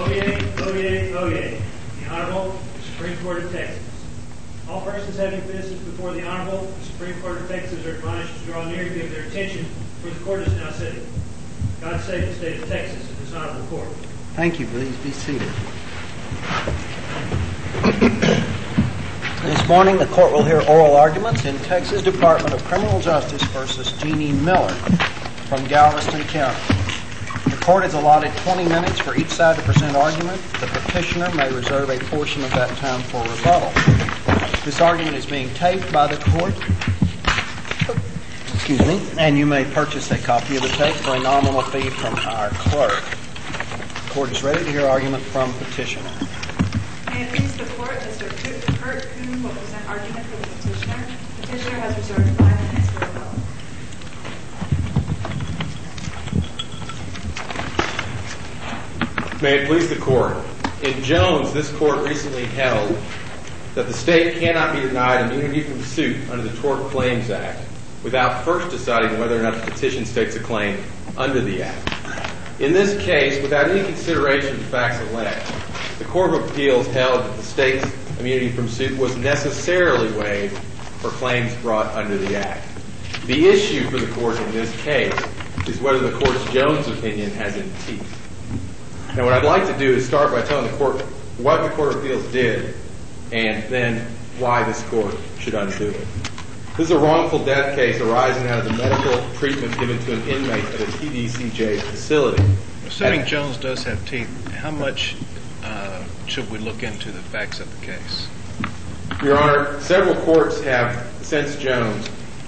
Oyez, oyez, oyez. The Honorable Supreme Court of Texas. All persons having business before the Honorable Supreme Court of Texas are admonished to draw near and give their attention, for the Court is now sitting. God save the state of Texas and this Honorable Court. Thank you. Please be seated. This morning, the Court will hear oral arguments in Texas Department of Criminal Justice versus Jeannie Miller from Galveston County. The Court has allotted 20 minutes for each side to present argument. The petitioner may reserve a portion of that time for rebuttal. This argument is being taped by the Court. And you may purchase a copy of the tape for a nominal fee from our clerk. The Court is ready to hear argument from petitioner. May it please the Court, Mr. Kurt Kuhn will present argument for the petitioner. The petitioner has reserved 5 minutes for rebuttal. May it please the Court. In Jones, this Court recently held that the state cannot be denied immunity from suit under the Tort Claims Act without first deciding whether or not the petition states a claim under the Act. In this case, without any consideration of the facts alleged, the Court of Appeals held that the state's immunity from suit was necessarily waived for claims brought under the Act. The issue for the Court in this case is whether the Court's Jones opinion has any teeth. Now, what I'd like to do is start by telling the Court what the Court of Appeals did and then why this Court should undo it. This is a wrongful death case arising out of the medical treatment given to an inmate at a TDCJ facility. Assuming Jones does have teeth, how much should we look into the facts of the case? Your Honor, several courts have, since Jones,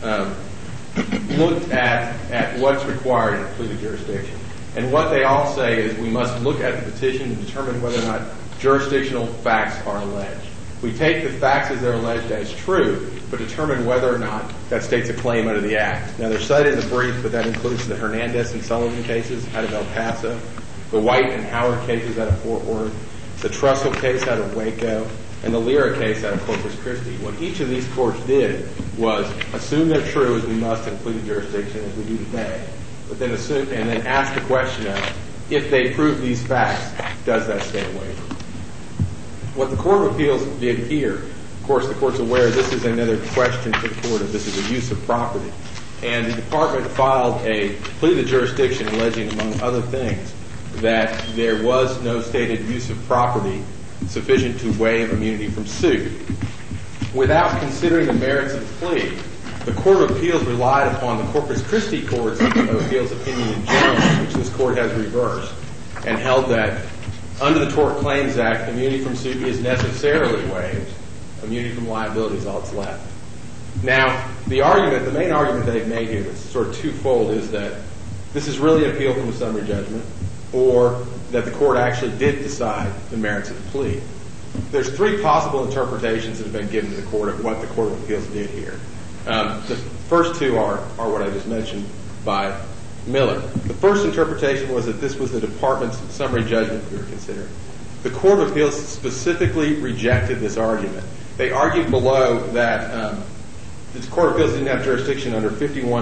looked at what's required in pleaded jurisdiction. And what they all say is we must look at the petition to determine whether or not jurisdictional facts are alleged. We take the facts as they're alleged as true, but determine whether or not that states a claim under the Act. Now, they're cited in the brief, but that includes the Hernandez and Sullivan cases out of El Paso, the White and Howard cases out of Fort Worth, the Trussell case out of Waco, and the Lira case out of Corpus Christi. What each of these courts did was assume they're true, as we must in pleaded jurisdiction, as we do today, but then assume and then ask the question of, if they prove these facts, does that state a waiver? What the Court of Appeals did here, of course, the Court's aware this is another question for the Court of this is a use of property. And the Department filed a pleaded jurisdiction alleging, among other things, that there was no stated use of property sufficient to waive immunity from suit. Without considering the merits of the plea, the Court of Appeals relied upon the Corpus Christi Court's of Appeals opinion in Jones, which this Court has reversed, and held that under the Tort Claims Act, immunity from suit is necessarily waived. Immunity from liability is all that's left. Now, the main argument they've made here that's sort of twofold is that this is really an appeal from a summary judgment, or that the Court actually did decide the merits of the plea. There's 3 possible interpretations that have been given to the Court of what the Court of Appeals did here. The first 2 are what I just mentioned by Miller. The first interpretation was that this was the Department's summary judgment we were considering. The Court of Appeals specifically rejected this argument. They argued below that the Court of Appeals didn't have jurisdiction under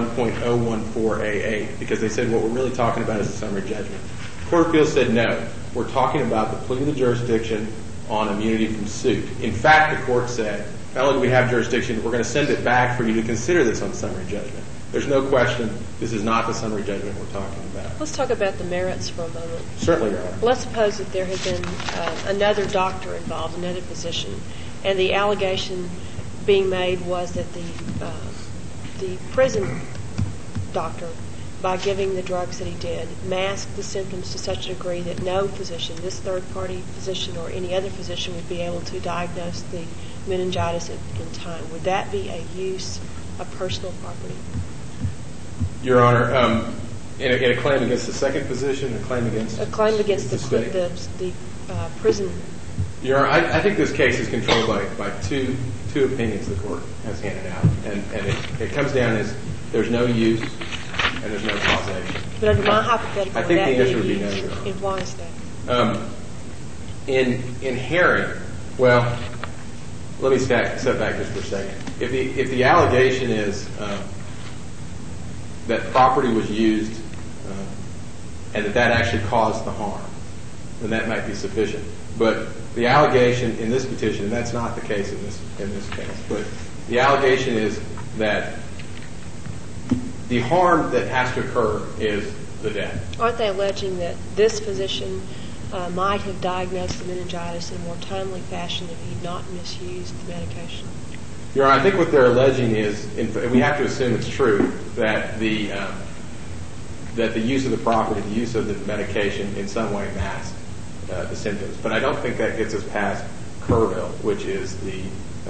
51.014A8 because they said what we're really talking about is a summary judgment. The Court of Appeals said no. We're talking about the plea of the jurisdiction on immunity from suit. In fact, the Court said, not only do we have jurisdiction, we're going to send it back for you to consider this on summary judgment. There's no question this is not the summary judgment we're talking about. Let's talk about the merits for a moment. Certainly, Your Honor. Let's suppose that there had been another doctor involved, another physician, and the allegation being made was that the prison doctor, by giving the drugs that he did, masked the symptoms to such a degree that no physician, this third-party physician or any other physician, would be able to diagnose the meningitis in time. Would that be a use of personal property? Your Honor, in a claim against the second physician, a claim against the prison. Your Honor, I think this case is controlled by two opinions the Court has handed out, and it comes down as there's no use and there's no causation. But under my hypothetical, I think the answer would be no, Your Honor. And why is that? In Herring, well, let me step back just for a second. If the allegation is that property was used and that actually caused the harm, then that might be sufficient. But the allegation in this petition, and that's not the case in this case, but the allegation is that the harm that has to occur is the death. Aren't they alleging that this physician might have diagnosed the meningitis in a more timely fashion if he had not misused the medication? Your Honor, I think what they're alleging is, and we have to assume it's true, that the use of the property, the use of the medication in some way masked the symptoms. But I don't think that gets us past Kerrville, which is the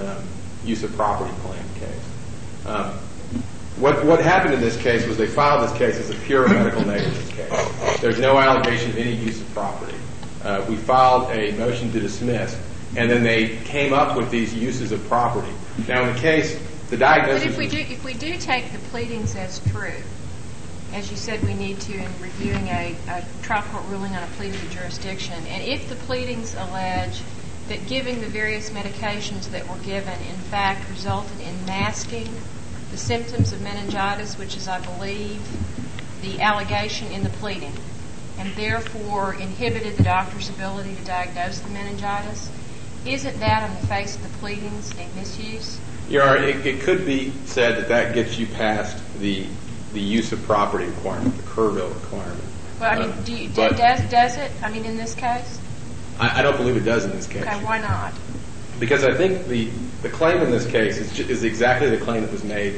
use of property claim case. What happened in this case was they filed this case as a pure medical negligence case. There's no allegation of any use of property. We filed a motion to dismiss, and then they came up with these uses of property. Now, in the case, the diagnosis... But if we do take the pleadings as true, as you said we need to in reviewing a trial court ruling on a plea to the jurisdiction, and if the pleadings allege that giving the various medications that were given in fact resulted in masking the symptoms of meningitis, which is, I believe, the allegation in the pleading, and therefore inhibited the doctor's ability to diagnose the meningitis, isn't that on the face of the pleadings a misuse? Your Honor, it could be said that that gets you past the use of property requirement, the Kerrville requirement. Well, I mean, does it? I mean, in this case? I don't believe it does in this case. Okay, why not? Because I think the claim in this case is exactly the claim that was made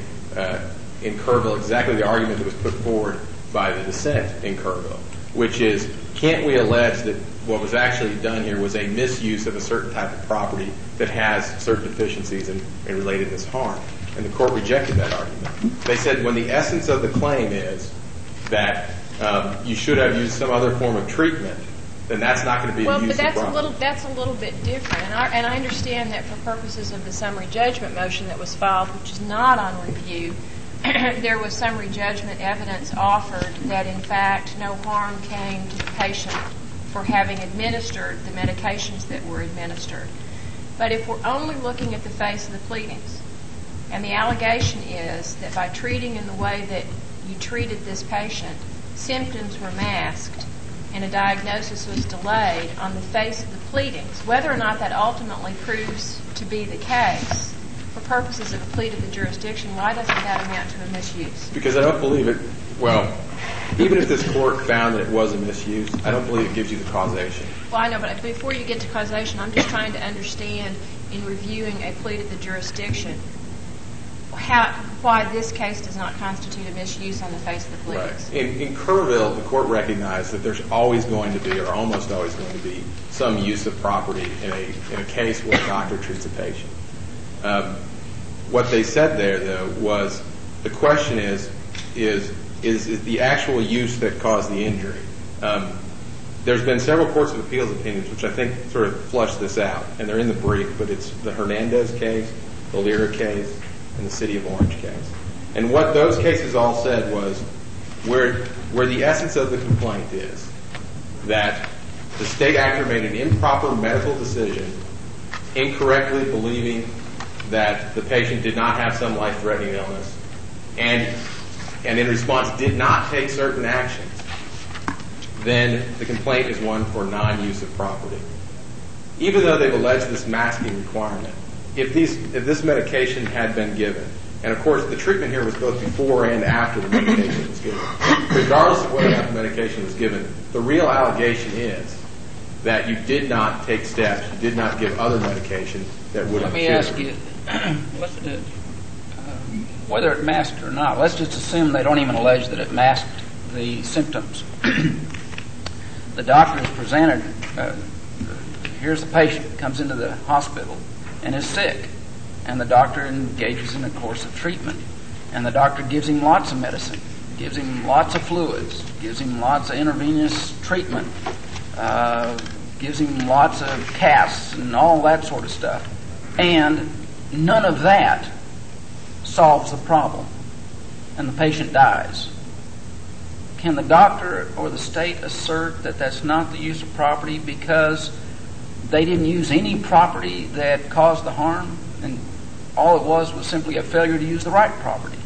in Kerrville, exactly the argument that was put forward by the dissent in Kerrville, which is, can't we allege that what was actually done here was a misuse of a certain type of property that has certain deficiencies and related this harm? And the court rejected that argument. They said when the essence of the claim is that you should have used some other form of treatment, then that's not going to be a use of property. Well, but that's a little bit different. And I understand that for purposes of the summary judgment motion that was filed, which is not on review, there was summary judgment evidence offered that, in fact, no harm came to the patient for having administered the medications that were administered. But if we're only looking at the face of the pleadings, and the allegation is that by treating in the way that you treated this patient, symptoms were masked and a diagnosis was delayed on the face of the pleadings, whether or not that ultimately proves to be the case, for purposes of a plea to the jurisdiction, why doesn't that amount to a misuse? Because I don't believe it. Well, even if this court found that it was a misuse, I don't believe it gives you the causation. Well, I know, but before you get to causation, I'm just trying to understand, in reviewing a plea to the jurisdiction, why this case does not constitute a misuse on the face of the pleadings. Right. In Kerrville, the court recognized that there's always going to be, or almost always going to be, some use of property in a case where a doctor treats a patient. What they said there, though, was the question is the actual use that caused the injury. There's been several courts of appeals opinions which I think sort of flush this out, and they're in the brief, but it's the Hernandez case, the Lira case, and the City of Orange case. And what those cases all said was where the essence of the complaint is that the state actor made an improper medical decision, incorrectly believing that the patient did not have some life-threatening illness, and in response did not take certain actions, then the complaint is one for non-use of property. Even though they've alleged this masking requirement, if this medication had been given, and of course the treatment here was both before and after the medication was given, regardless of whether or not the medication was given, the real allegation is that you did not take steps, you did not give other medication that would have cured. Let me ask you, whether it masked or not, let's just assume they don't even allege that it masked the symptoms. The doctor is presented, here's the patient, comes into the hospital and is sick, and the doctor engages in a course of treatment, and the doctor gives him lots of medicine, gives him lots of fluids, gives him lots of intravenous treatment, gives him lots of casts and all that sort of stuff, and none of that solves the problem, and the patient dies. Can the doctor or the state assert that that's not the use of property because they didn't use any property that caused the harm, and all it was simply a failure to use the right property?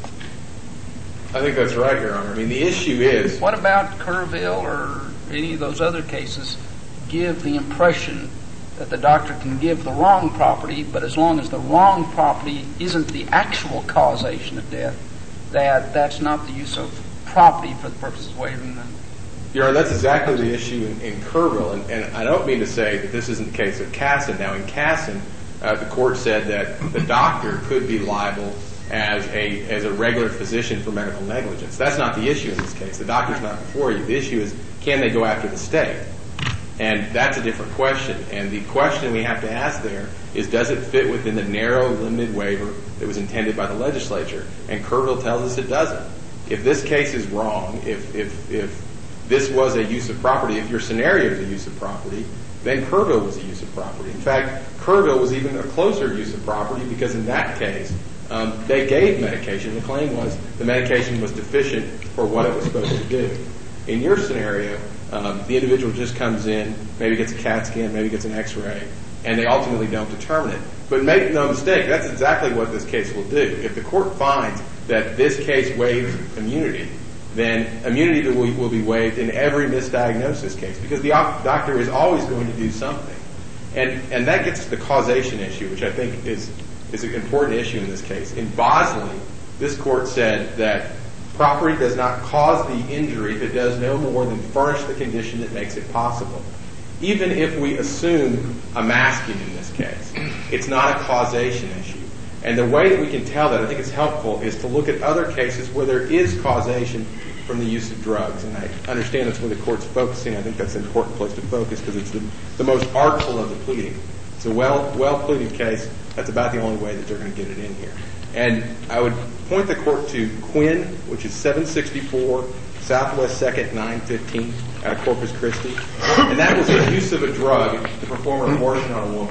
I think that's right, Your Honor. I mean, the issue is... What about Kerrville or any of those other cases? give the impression that the doctor can give the wrong property, but as long as the wrong property isn't the actual causation of death, that's not the use of property for the purposes of waiving them. Your Honor, that's exactly the issue in Kerrville, and I don't mean to say that this isn't the case of Casson. Now, in Casson, the court said that the doctor could be liable as a regular physician for medical negligence. That's not the issue in this case. The doctor's not before you. The issue is, can they go after the state? And that's a different question. And the question we have to ask there is, does it fit within the narrow, limited waiver that was intended by the legislature? And Kerrville tells us it doesn't. If this case is wrong, if this was a use of property, if your scenario is a use of property, then Kerrville was a use of property. In fact, Kerrville was even a closer use of property because in that case, they gave medication. The claim was the medication was deficient for what it was supposed to do. In your scenario, the individual just comes in, maybe gets a CAT scan, maybe gets an X-ray, and they ultimately don't determine it. But make no mistake, that's exactly what this case will do. If the court finds that this case waives immunity, then immunity will be waived in every misdiagnosis case because the doctor is always going to do something. And that gets to the causation issue, which I think is an important issue in this case. In Bosley, this court said that property does not cause the injury if it does no more than furnish the condition that makes it possible. Even if we assume a masking in this case, it's not a causation issue. And the way that we can tell that, I think it's helpful, is to look at other cases where there is causation from the use of drugs. And I understand that's where the court's focusing. I think that's an important place to focus because it's the most artful of the pleading. It's a well-pleaded case. That's about the only way that they're going to get it in here. And I would point the court to Quinn, which is 764 Southwest 2nd, 915 out of Corpus Christi. And that was the use of a drug to perform an abortion on a woman.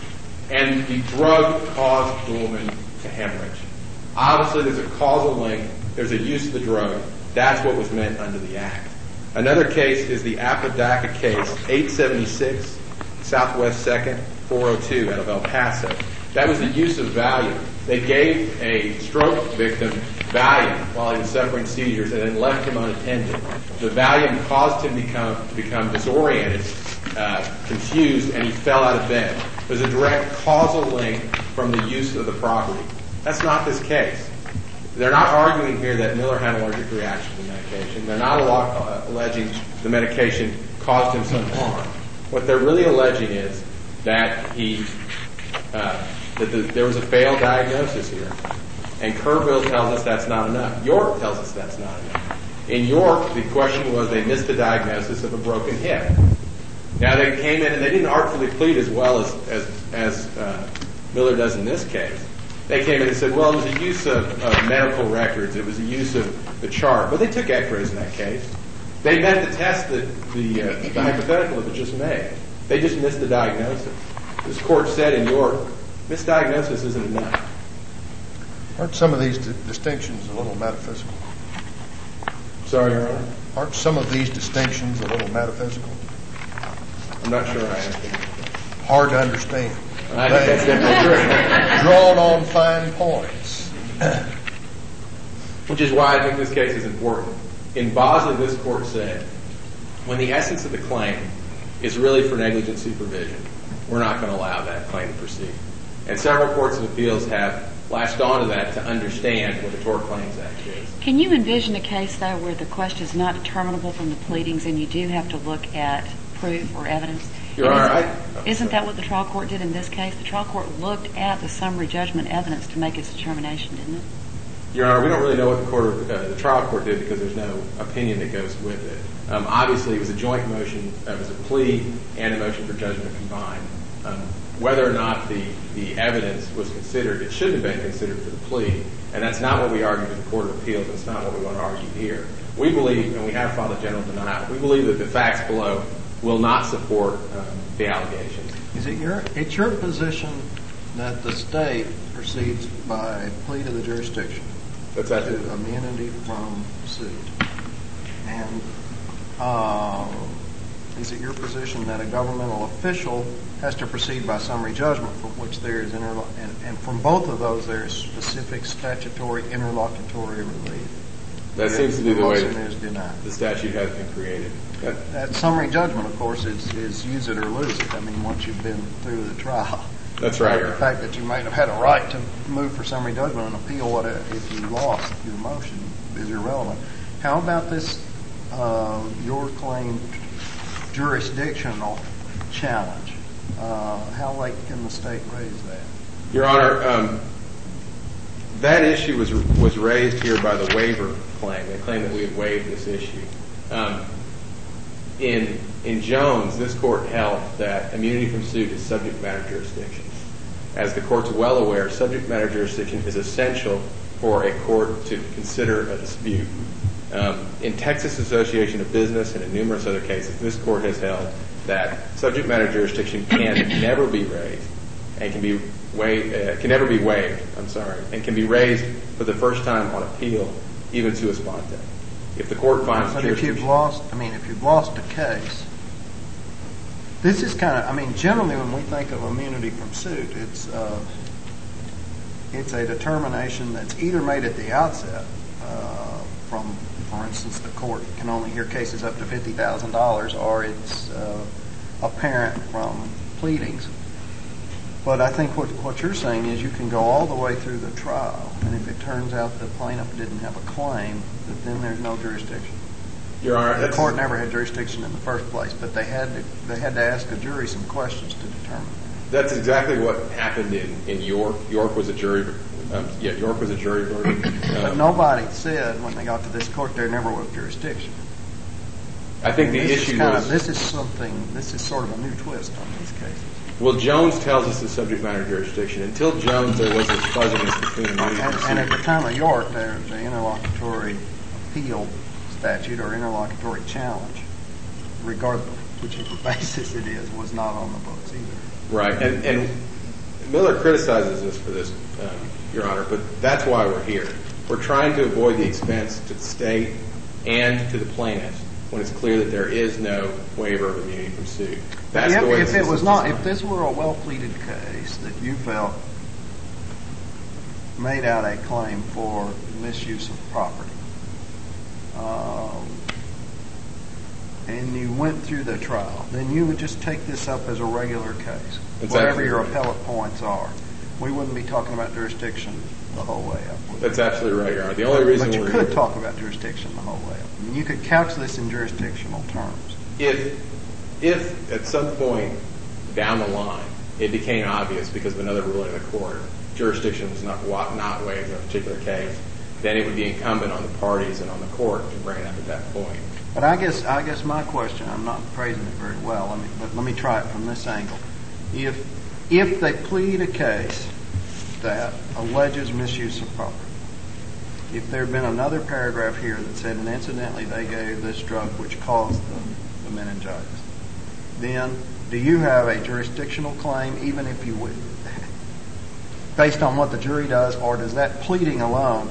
And the drug caused the woman to hemorrhage. Obviously, there's a causal link. There's a use of the drug. That's what was meant under the Act. Another case is the Apodaca case, 876 Southwest 2nd, 402 out of El Paso. That was the use of Valium. They gave a stroke victim Valium while he was suffering seizures and then left him unattended. The Valium caused him to become disoriented, confused, and he fell out of bed. There's a direct causal link from the use of the property. That's not this case. They're not arguing here that Miller had an allergic reaction to the medication. They're not alleging the medication caused him some harm. What they're really alleging is that there was a failed diagnosis here. And Kerrville tells us that's not enough. York tells us that's not enough. In York, the question was they missed the diagnosis of a broken hip. Now, they came in and they didn't artfully plead as well as Miller does in this case. They came in and said, well, it was a use of medical records. It was a use of the chart. But they took X-rays in that case. They met the test that the hypothetical that was just made. They just missed the diagnosis. This court said in York, misdiagnosis isn't enough. Aren't some of these distinctions a little metaphysical? Sorry, Your Honor? Aren't some of these distinctions a little metaphysical? I'm not sure I understand. Hard to understand. I think that's definitely true. Drawn on fine points. Which is why I think this case is important. In Bosley, this court said, when the essence of the claim is really for negligent supervision, we're not going to allow that claim to proceed. And several courts of appeals have latched onto that to understand what the Tort Claims Act is. Can you envision a case, though, where the question is not determinable from the pleadings and you do have to look at proof or evidence? Your Honor, Isn't that what the trial court did in this case? The trial court looked at the summary judgment evidence to make its determination, didn't it? Your Honor, we don't really know what the trial court did because there's no opinion that goes with it. Obviously, it was a joint motion. It was a plea and a motion for judgment combined. Whether or not the evidence was considered, it shouldn't have been considered for the plea. And that's not what we argued in the Court of Appeals. That's not what we want to argue here. We believe, and we have filed a general denial, we believe that the facts below will not support the allegations. Is it your position that the state proceeds by plea to the jurisdiction to immunity from suit? And is it your position that a governmental official has to proceed by summary judgment, for which there is and from both of those there is specific statutory interlocutory relief? That seems to be the way motion is denied. the statute has been created. That summary judgment, of course, is use it or lose it. I mean, once you've been through the trial. That's right. The fact that you might have had a right to move for summary judgment and appeal if you lost your motion is irrelevant. How about this, your claimed jurisdictional challenge? How late can the state raise that? Your Honor, that issue was raised here by the waiver claim. They claim that we had waived this issue. In Jones, this court held that immunity from suit is subject matter jurisdiction. As the court's well aware, subject matter jurisdiction is essential for a court to consider a dispute. In Texas Association of Business and in numerous other cases, this court has held that subject matter jurisdiction can never be raised and can never be waived. And can be raised for the first time on appeal, even sua sponte. If the court finds but if you've lost a case, this is generally when we think of immunity from suit, it's a determination that's either made at the outset from, for instance, the court can only hear cases up to $50,000, or it's apparent from pleadings. But I think what you're saying is you can go all the way through the trial, and if it turns out the plaintiff didn't have a claim, then there's no jurisdiction. Your Honor, the court never had jurisdiction in the first place, but they had to ask a jury some questions to determine that. That's exactly what happened in York. York was a jury. York was a jury verdict. But nobody said when they got to this court there never was jurisdiction. I think the issue was this is sort of a new twist on these cases. Well, Jones tells us the subject matter jurisdiction. Until Jones, there was this fuzziness between immunity from suit. And at the time of York, there's an interlocutory appeal statute or interlocutory challenge, regardless of whichever basis it is, was not on the books either. Right. And Miller criticizes us for this, Your Honor, but that's why we're here. We're trying to avoid the expense to the state and to the plaintiff when it's clear that there is no waiver of immunity from suit. That's the way if this were a well-pleaded case that you felt made out a claim for misuse of property, and you went through the trial, then you would just take this up as a regular case, whatever your appellate points are. We wouldn't be talking about jurisdiction the whole way up. That's absolutely right, Your Honor. The only reason but you could talk about jurisdiction the whole way up. I mean, you could couch this in jurisdictional terms. If at some point down the line it became obvious because of another ruling of the court, jurisdiction was not waived in a particular case, then it would be incumbent on the parties and on the court to bring it up at that point. But I guess my question, I'm not phrasing it very well, but let me try it from this angle. If they plead a case that alleges misuse of property, if there had been another paragraph here that said, and incidentally they gave this drug which caused the meningitis, then do you have a jurisdictional claim even if you would, based on what the jury does, or does that pleading alone,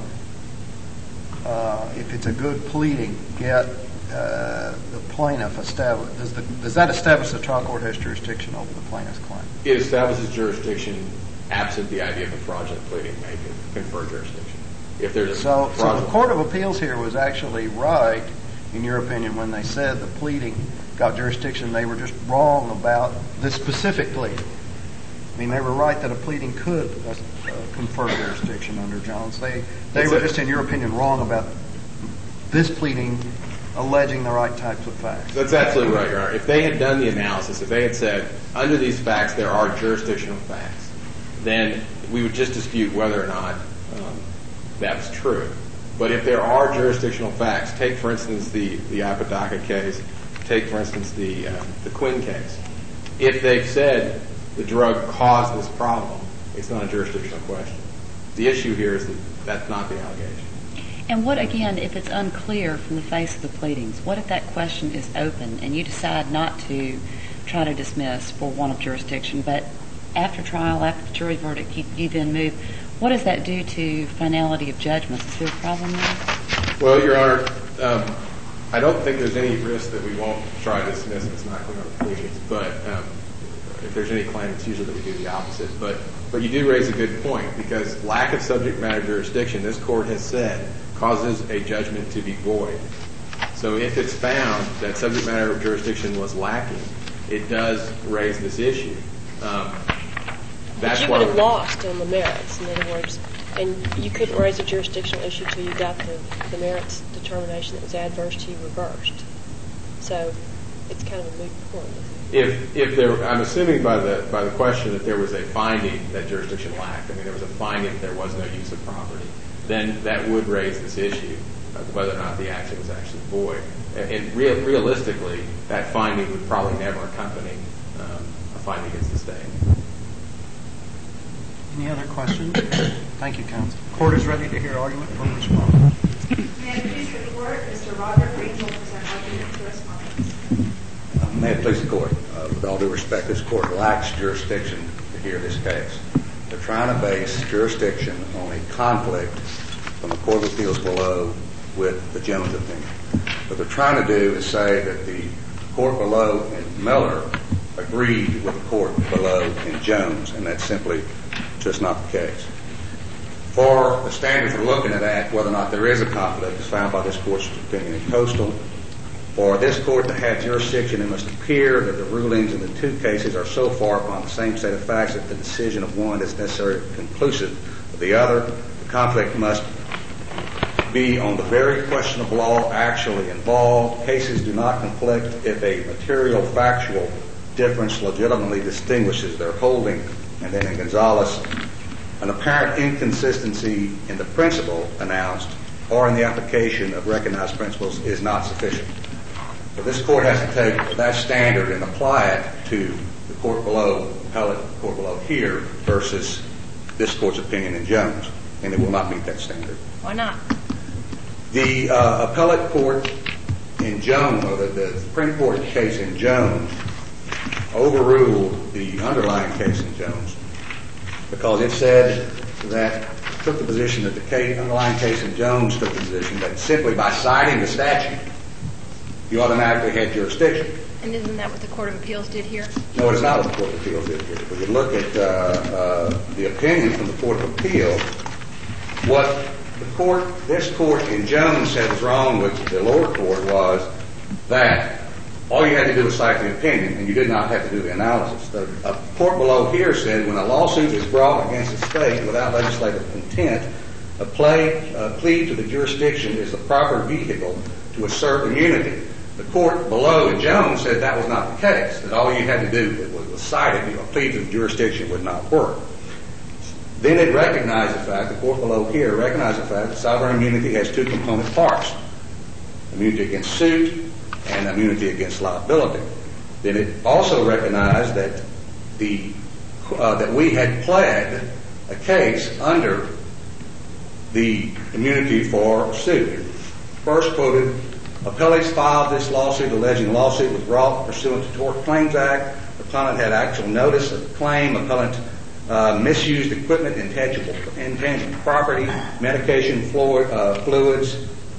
if it's a good pleading, get the plaintiff established? Does that establish the trial court has jurisdiction over the plaintiff's claim? It establishes jurisdiction absent the idea of a fraudulent pleading may confer jurisdiction. If there's so the Court of Appeals here was actually right, in your opinion, when they said the pleading got jurisdiction. They were just wrong about this specific pleading. I mean, they were right that a pleading could confer jurisdiction under Jones. They were just, in your opinion, wrong about this pleading alleging the right types of facts. That's absolutely right, Your Honor. If they had done the analysis, if they had said, under these facts there are jurisdictional facts, then we would just dispute whether or not that's true. But if there are jurisdictional facts, take, for instance, the Apodaca case, take, for instance, the Quinn case. If they've said the drug caused this problem, it's not a jurisdictional question. The issue here is that that's not the allegation. And what, again, if it's unclear from the face of the pleadings, what if that question is open and you decide not to try to dismiss for want of jurisdiction, but after trial, after the jury verdict, you then move? What does that do to finality of judgments? Is there a problem there? Well, Your Honor, I don't think there's any risk that we won't try to dismiss if it's not clear on the pleadings. But if there's any claim, it's usually that we do the opposite. But you do raise a good point, because lack of subject matter jurisdiction, this Court has said causes a judgment to be void. So if it's found that subject matter jurisdiction was lacking, it does raise this issue. But you would have lost on the merits, in other words, and you couldn't raise a jurisdictional issue until you got the merits determination that was adverse to you reversed. So it's kind of a moot point. If there, I'm assuming by the question that there was a finding that jurisdiction lacked. I mean, there was a finding that there was no use of property. Then that would raise this issue of whether or not the action was actually void. And realistically, that finding would probably never accompany a finding against the state. Any other questions? Thank you, counsel. The court is ready to hear argument from respondents. May it please the court, Mr. Robert Green will present argument to respondents. May it please the court. With all due respect, this court lacks jurisdiction to hear this case. They're trying to base jurisdiction on a conflict from the Court of Appeals below with the Jones opinion. What they're trying to do is say that the court below in Miller agreed with the court below in Jones, and that's simply just not the case. For the standard for looking at that, whether or not there is a conflict, is found by this court's opinion in Coastal. For this court to have jurisdiction, it must appear that the rulings in the two cases are so far upon the same set of facts that the decision of one is necessarily conclusive of the other. The conflict must be on the very question of law actually involved. Cases do not conflict if a material factual difference legitimately distinguishes their holding. And then in Gonzalez, an apparent inconsistency in the principle announced or in the application of recognized principles is not sufficient. So this court has to take that standard and apply it to the court below, appellate court below here, versus this court's opinion in Jones. And it will not meet that standard. Why not? The appellate court in Jones, or the Supreme Court case in Jones, overruled the underlying case in Jones because it said that, took the position that the underlying case in Jones took the position that simply by citing the statute, you automatically had jurisdiction. And isn't that what the Court of Appeals did here? No, it is not what the Court of Appeals did here. If you look at the opinion from the Court of Appeals, what this court in Jones said was wrong with the lower court was that all you had to do was cite the opinion, and you did not have to do the analysis. The court below here said when a lawsuit is brought against a state without legislative intent, a plea to the jurisdiction is the proper vehicle to assert immunity. The court below in Jones said that was not the case, that all you had to do was cite it. A plea to the jurisdiction would not work. Then it recognized the fact, the court below here recognized the fact that sovereign immunity has two component parts, immunity against suit and immunity against liability. Then it also recognized that that we had pled a case under the immunity for suit. First quoted, appellees filed this lawsuit alleging the lawsuit was brought pursuant to Tort Claims Act. The appellant had actual notice of the claim. Appellant misused equipment, intangible property, medication, fluids,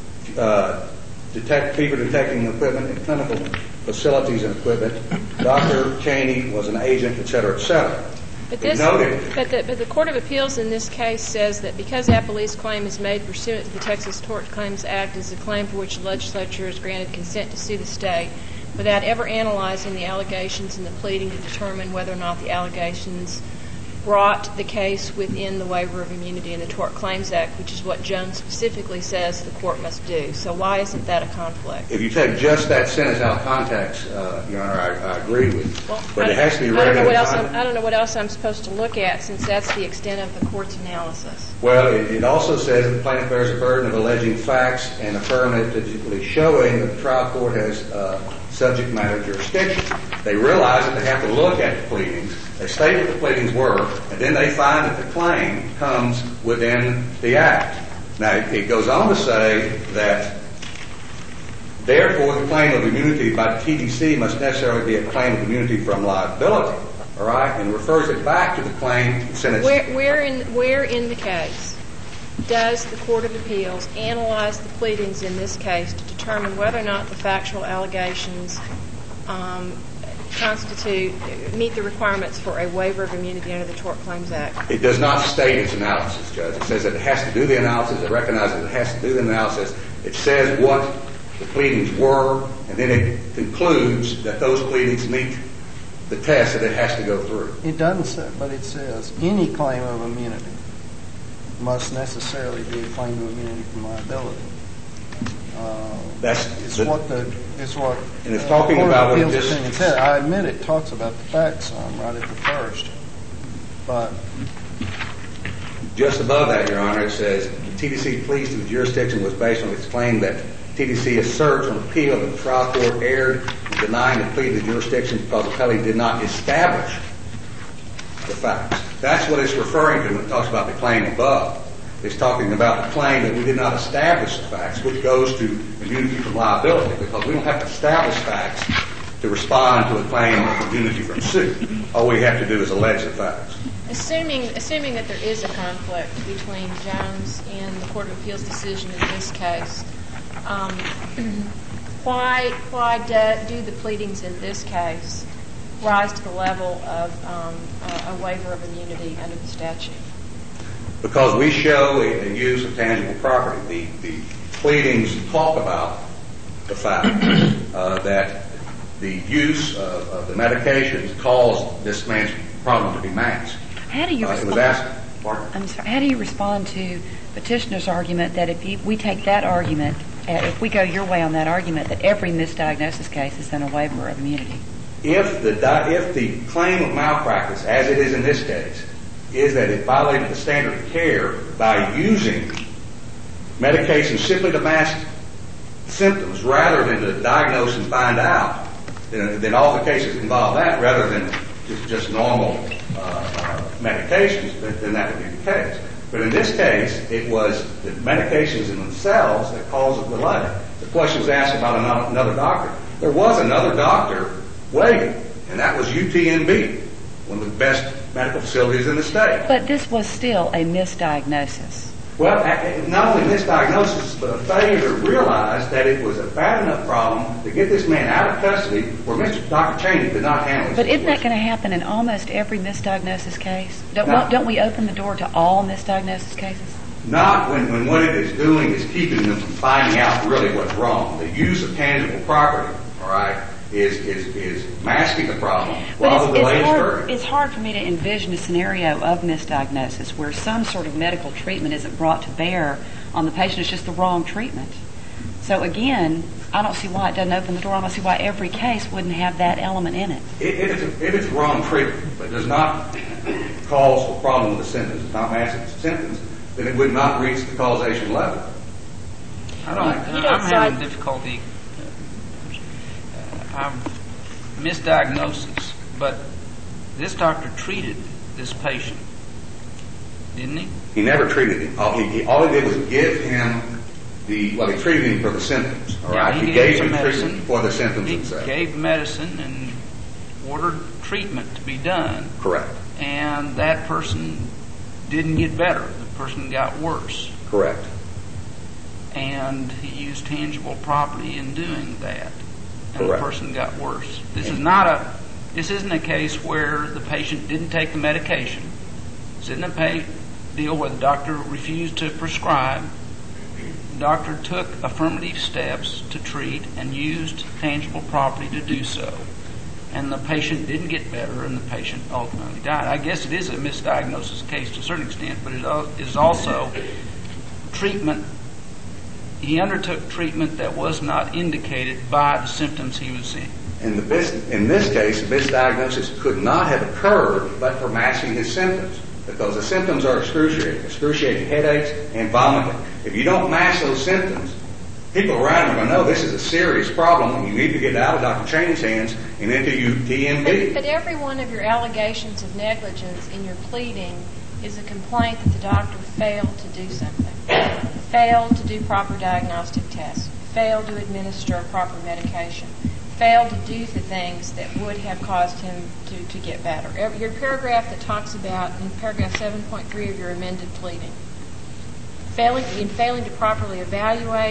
fever detecting equipment, and clinical facilities and equipment. Dr. Cheney was an agent, et cetera, et cetera. But the Court of Appeals in this case says that because appellee's claim is made pursuant to the Texas Tort Claims Act is a claim for which the legislature has granted consent to sue the state without ever analyzing the allegations and the pleading to determine whether or not the allegations brought the case within the waiver of immunity in the Tort Claims Act, which is what Jones specifically says the court must do. So why isn't that a conflict? If you take just that sentence out of context, Your Honor, I agree with you. Well, but it has to be read in context. I don't know what else I'm supposed to look at since that's the extent of the court's analysis. Well, it also says that the plaintiff bears a burden of alleging facts and affirmatively showing that the trial court has subject matter jurisdiction. They realize that they have to look at the pleadings. They state what the pleadings were, and then they find that the claim comes within the act. Now, it goes on to say that, therefore, the claim of immunity by the TDC must necessarily be a claim of immunity from liability, all right, and refers it back to the claim sentence. Where in the case does the Court of Appeals analyze the pleadings in this case to determine whether or not the factual allegations meet the requirements for a waiver of immunity under the Tort Claims Act? It does not state its analysis, Judge. It says that it has to do the analysis. It recognizes it has to do the analysis. It says what the pleadings were, and then it concludes that those pleadings meet the test that it has to go through. It doesn't say, but it says any claim of immunity must necessarily be a claim of immunity from liability. It's what and it's talking about what this said. I admit it talks about the facts right at the first, but just above that, Your Honor, it says the TDC pleas to the jurisdiction was based on its claim that TDC asserts on appeal that the trial court erred in denying the plea to the jurisdiction because the appellee did not establish the facts. That's what it's referring to when it talks about the claim above. It's talking about the claim that we did not establish the facts, which goes to immunity from liability, because we don't have to establish facts to respond to a claim of immunity from suit. All we have to do is allege the facts. Assuming that there is a conflict between Jones and the Court of Appeals decision in this case, why do the pleadings in this case rise to the level of a waiver of immunity under the statute? Because we show a use of tangible property. The pleadings talk about the fact that the use of the medications caused this man's problem to be masked. How do you respond to Petitioner's argument that if we take that argument, if we go your way on that argument, that every misdiagnosis case is then a waiver of immunity? If the claim of malpractice, as it is in this case, is that it violated the standard of care by using medication simply to mask symptoms rather than to diagnose and find out, then all the cases involve that rather than just normal medications, then that would be the case. But in this case, it was the medications in themselves that caused the delay. The question was asked about another doctor. There was another doctor waiting, and that was UTMB, one of the best medical facilities in the state. But this was still a misdiagnosis. Well, not only misdiagnosis, but a failure to realize that it was a bad enough problem to get this man out of custody where Dr. Cheney did not handle it. But isn't that going to happen in almost every misdiagnosis case? Don't we open the door to all misdiagnosis cases? Not when what it is doing is keeping them from finding out really what's wrong. The use of tangible property, all right, is masking the problem while the delay is occurring. It's hard for me to envision a scenario of misdiagnosis where some sort of medical treatment isn't brought to bear on the patient. It's just the wrong treatment. So again, I don't see why it doesn't open the door. I don't see why every case wouldn't have that element in it. If it's wrong treatment, but does not cause a problem with the symptoms, it's not masking the symptoms, then it would not reach the causation level. I'm having difficulty. Misdiagnosis, but this doctor treated this patient, didn't he? He never treated him. All he did was give him he treated him for the symptoms. All right, he gave him treatment for the symptoms themselves. He gave medicine and ordered treatment to be done. Correct. And that person didn't get better. The person got worse. Correct. And he used tangible property in doing that. And Correct. The person got worse. This isn't a case where the patient didn't take the medication. This isn't a deal where the doctor refused to prescribe. The doctor took affirmative steps to treat and used tangible property to do so. And the patient didn't get better, and the patient ultimately died. I guess it is a misdiagnosis case to a certain extent, but it is also treatment. He undertook treatment that was not indicated by the symptoms he was seeing. In this case, the misdiagnosis could not have occurred but for masking his symptoms, because the symptoms are excruciating headaches and vomiting. If you don't mask those symptoms, people around are going to know this is a serious problem and you need to get it out of Dr. Cheney's hands and into UTMB. But every one of your allegations of negligence in your pleading is a complaint that the doctor failed to do something. Failed to do proper diagnostic tests. Failed to administer proper medication. Failed to do the things that would have caused him to get better. Your paragraph that talks about, in paragraph 7.3 of your amended pleading, failing to properly evaluate,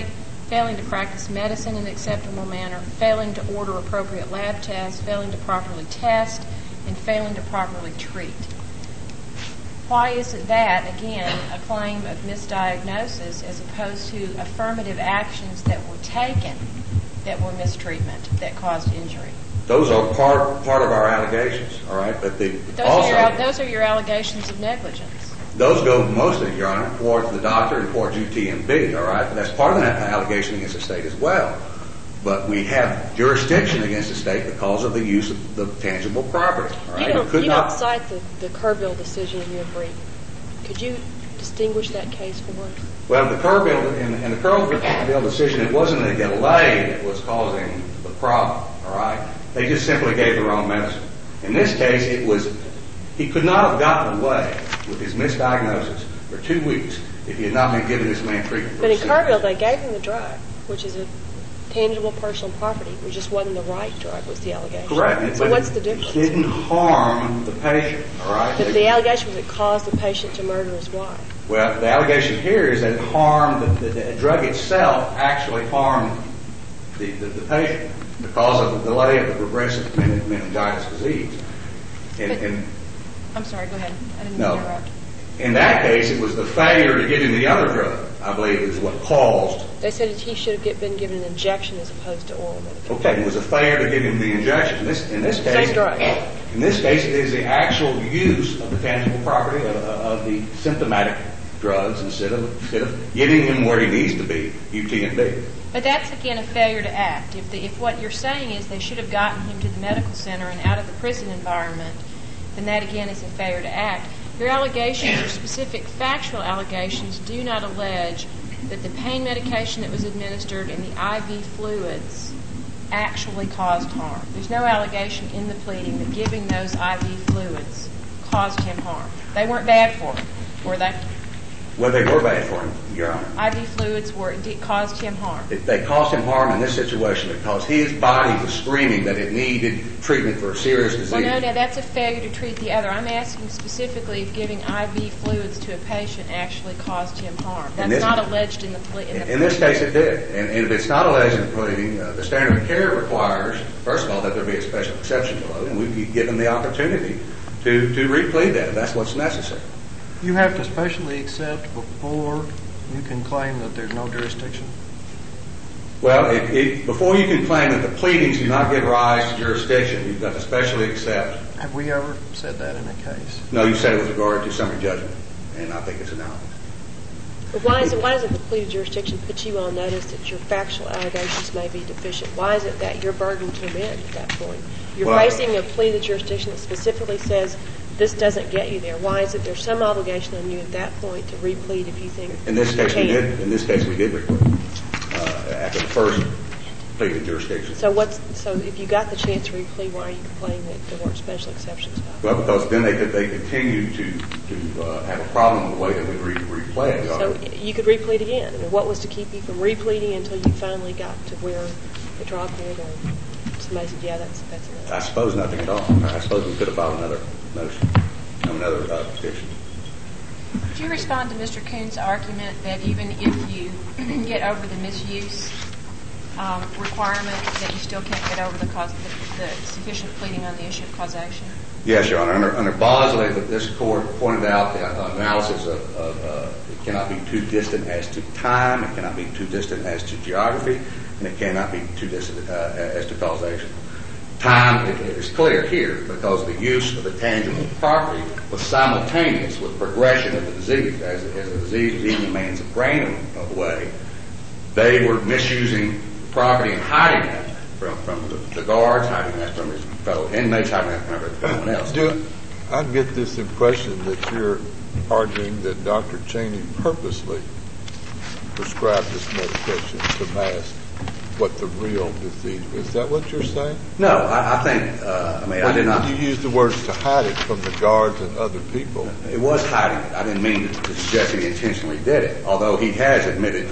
failing to practice medicine in an acceptable manner, failing to order appropriate lab tests, failing to properly test, and failing to properly treat. Why isn't that, again, a claim of misdiagnosis as opposed to affirmative actions that were taken that were mistreatment that caused injury? Those are part of our allegations, all right? But those are your allegations of negligence. Those go mostly, Your Honor, towards the doctor and towards UTMB, all right? But that's part of that allegation against the state as well. But we have jurisdiction against the state because of the use of the tangible property, all right? You don't cite the Kerrville decision in your brief. Could you distinguish that case for us? Well, the Kerrville decision, it wasn't a delay that was causing the problem, all right? They just simply gave the wrong medicine. In this case, he could not have gotten away with his misdiagnosis for 2 weeks if he had not been giving this man treatment. But in Kerrville, they gave him the drug, which is a tangible personal property. It just wasn't the right drug, was the allegation. Correct. So what's the difference? It didn't harm the patient, all right? But the allegation was it caused the patient to murder his wife. Well, the allegation here is that it harmed, the drug itself actually harmed the patient because of the delay of the progressive meningitis disease. I'm sorry, go ahead. I didn't interrupt. In that case, it was the failure to give him the other drug, I believe, is what caused. They said that he should have been given an injection as opposed to oral medication. Okay, it was a failure to give him the injection. In this case, same drug. In this case, it is the actual use of the tangible property of the symptomatic drugs instead of getting him where he needs to be, UTMB. But that's, again, a failure to act. If what you're saying is they should have gotten him to the medical center and out of the prison environment, then that, again, is a failure to act. Your allegations, your specific factual allegations, do not allege that the pain medication that was administered and the IV fluids actually caused harm. There's no allegation in the pleading that giving those IV fluids caused him harm. They weren't bad for him, were they? Well, they were bad for him, Your Honor. IV fluids caused him harm. They caused him harm in this situation because his body was screaming that it needed treatment for a serious disease. Well, no, that's a failure to treat the other. I'm asking specifically if giving IV fluids to a patient actually caused him harm. That's not alleged in the pleading. In this case, it did. And if it's not alleged in the pleading, the standard of care requires, first of all, that there be a special exception below, and we'd be given the opportunity to replead that. That's what's necessary. You have to specially accept before you can claim that there's no jurisdiction? Well, before you can claim that the pleadings do not give rise to jurisdiction, you've got to specially accept. Have we ever said that in a case? No, you said it with regard to summary judgment, and I think it's analogous. But why doesn't the plea of jurisdiction put you on notice that your factual allegations may be deficient? Why is it that your burden to amend at that point? You're facing a plea of jurisdiction that specifically says this doesn't get you there. Why is it there's some obligation on you at that point to replead if you think in this case you can? In this case, we did replead after the first plea of jurisdiction. So if you got the chance to replead, why are you complaining that there weren't special exceptions? Well, because then they continue to have a problem with the way that we replead. So you could replead again. I mean, what was to keep you from repleading until you finally got to where the trial court or somebody said, yeah, that's enough? I suppose nothing at all. I suppose we could have filed another motion, another petition. Could you respond to Mr. Kuhn's argument that even if you get over the misuse requirement, that you still can't get over the sufficient pleading on the issue of causation? Yes, Your Honor. Under Bosley, this court pointed out the analysis of it cannot be too distant as to time, it cannot be too distant as to geography, and it cannot be too distant as to causation. Time is clear here because the use of the tangible property was simultaneous with progression of the disease. As the disease was eating the man's brain away, they were misusing the property and hiding that from the guards, hiding that from his fellow inmates, hiding that from everyone else. I get this impression that you're arguing that Dr. Cheney purposely prescribed this medication to mask what the real disease was. Is that what you're saying? No, I think, I did not. You used the words to hide it from the guards and other people. It was hiding it. I didn't mean to suggest he intentionally did it, although he has admitted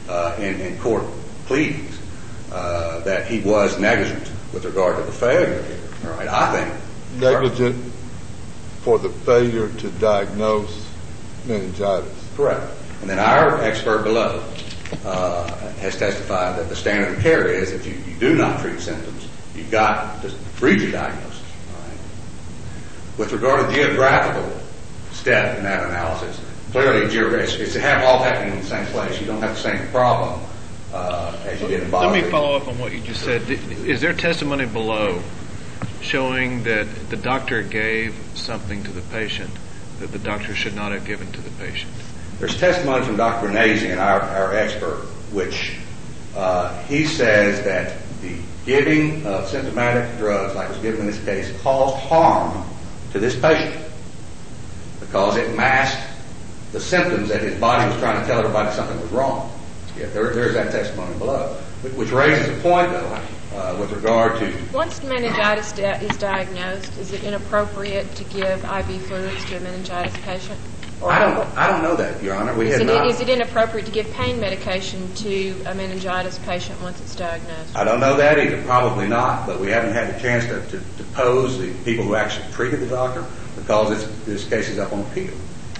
in court pleadings that he was negligent with regard to the failure here. All right, I think. Negligent for the failure to diagnose meningitis. Correct. And then our expert below has testified that the standard of care is if you do not treat symptoms, you've got to read your diagnosis. All right? With regard to the geographical step in that analysis, clearly it's all happening in the same place. You don't have the same problem as you did in Boston. Let me follow up on what you just said. Is there testimony below showing that the doctor gave something to the patient that the doctor should not have given to the patient? There's testimony from Dr. Bernazian, our expert, which he says that the giving of symptomatic drugs, like was given in this case, caused harm to this patient because it masked the symptoms that his body was trying to tell everybody something was wrong. Yeah, there's that testimony below, which raises a point, though, with regard to... Once meningitis is diagnosed, is it inappropriate to give IV fluids to a meningitis patient? I don't know that, Your Honor. Is it inappropriate to give pain medication to a meningitis patient once it's diagnosed? I don't know that either. Probably not, but we haven't had the chance to pose the people who actually treated the doctor because this case is up on appeal.